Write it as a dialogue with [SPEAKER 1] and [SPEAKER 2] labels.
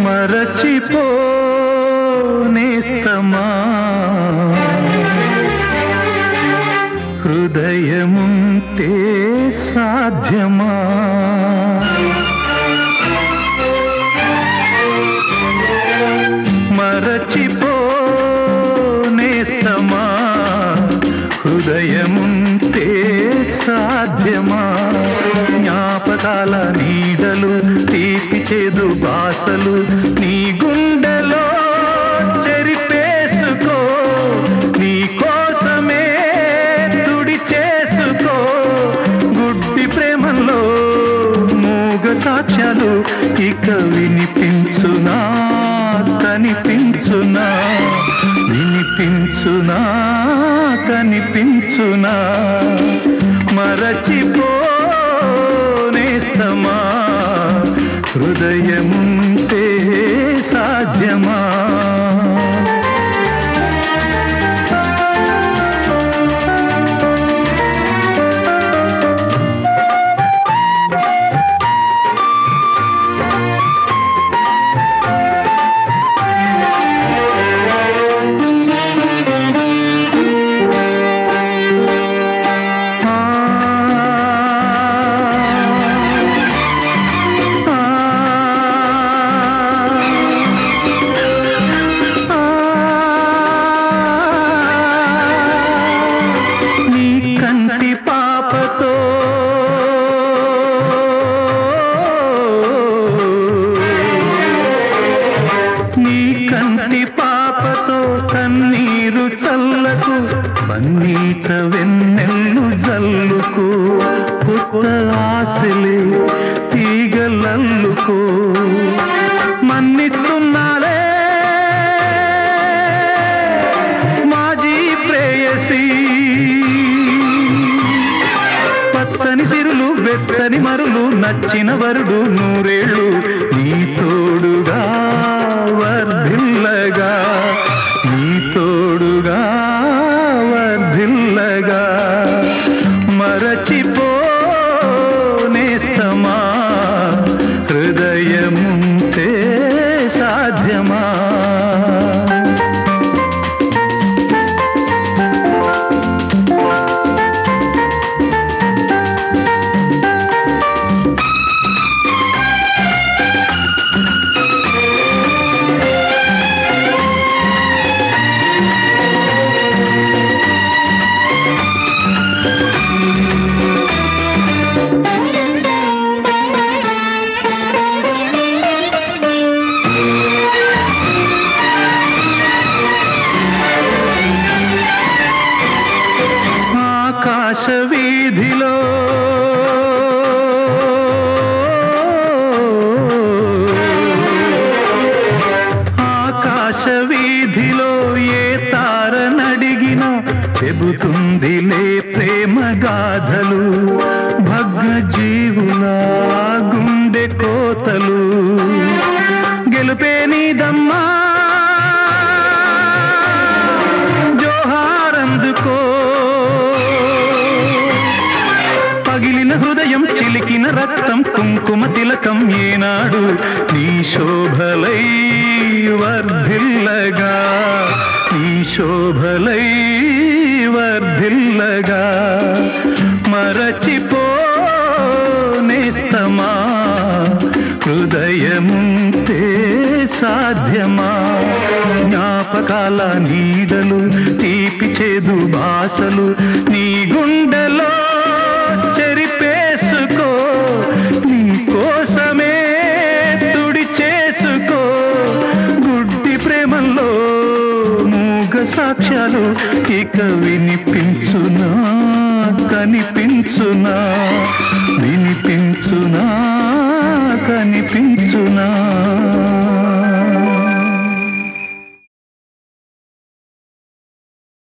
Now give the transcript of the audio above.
[SPEAKER 1] మరచిపోనేస్తమా హృదయముంటే సాధ్యమా మరచిపోనేస్తమా హృదయముంటే సాధ్యమా జ్ఞాపకాల నీడలు తీపి చేదు బాసలు నీ గుండెలో చెరిపేసుకో నీ కోసమే తుడి చేసుకో గుడ్డి ప్రేమలో మూగ సాక్ష్యాలు ఇక వినిపించునా కనిపించునా వినిపించునా కనిపించునా మరచిపోనేస్తమా హృదయముంటే సాధ్యమా కన్నీరు చల్లకు పన్నీట వెన్నెల్లు జల్లుకు కొత్త ఆశలే తీగలల్లుకో మన్నిస్తున్నాలే మాజీ ప్రేయసి పచ్చని సిరులు వెచ్చని మరులు నచ్చిన వరుడు నూరేళ్ళు నీ తోడుగా వర్ధిల్లగా నీ తోడుగా వర్ధిల్లగా మరచిపోనేస్తమా హృదయముంటే సాధ్యమా ఆకాశ వీధిలో ఆకాశ వీధిలో ఏ తారనడిగిన చెబుతుందిలే ప్రేమ గాథలు భగ్న జీవుల గుండె కోతలు గెలుపే నీదమ్మా జోహారందుకో పగిలిన హృదయం చిలికిన రక్తం కుంకుమ తిలకం ఏనాడు నీ శోభలై వర్ధిల్లగా నీ శోభలై వర్ధిల్లగా మరచిపోనేస్తమా హృదయముంటే సాధ్యమా జ్ఞాపకాల నీడలు తీపి చేదు బాసలు నీ గుండెలో చెరిపేసుకో నీ కోసమే తుడి చేసుకో గుడ్డి ప్రేమల్లో మూగ సాక్ష్యాలు ఇక వినిపించునా కనిపించునా వినిపించు